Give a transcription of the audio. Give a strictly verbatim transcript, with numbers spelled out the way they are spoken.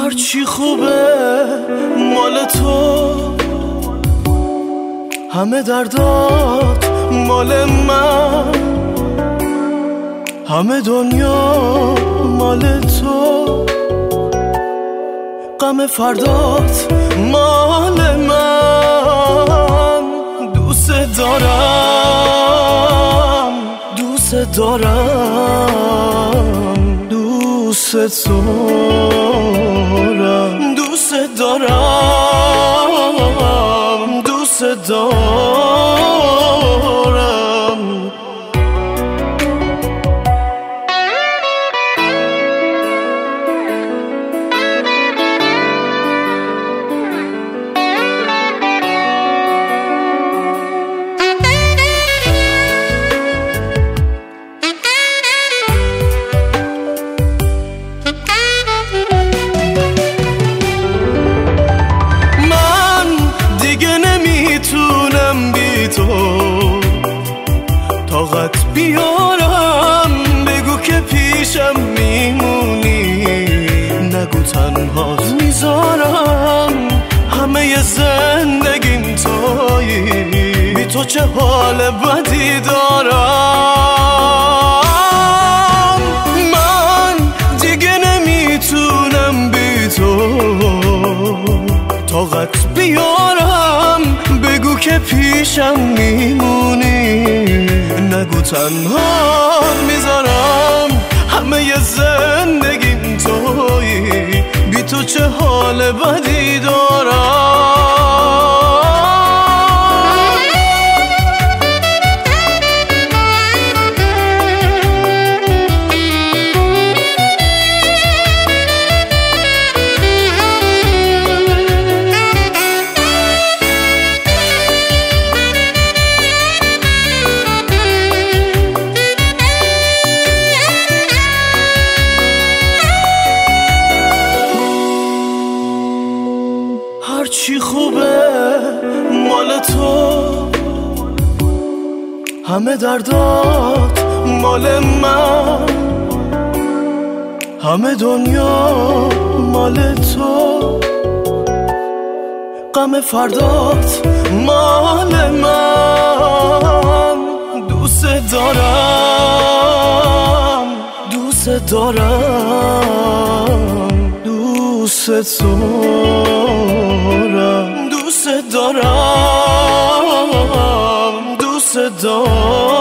هرچی خوبه مال تو، همه دردات مال من، همه دنیا مال تو، غم فردات مال من. دوست دارم دوست دارم دوست دارم دوست دارم دوست دارم. طاقت بیارم بگو که پیشم میمونی، نگو تنهات میذارم همه زندگیم تویی، بی تو چه حال بدی دارم. من دیگه نمیتونم بی تو، طاقت بیارم بگو که پیشم میمونی، نگو تنها میذارم همه زندگیم تویی، بی تو چه حال بدی دارم. هرچی خوبه مال تو، همه دردات مال من، همه دنیا مال تو، غم فردات مال من. دوست دارم دوست دارم دوست دارم دوست دارم دوست دارم.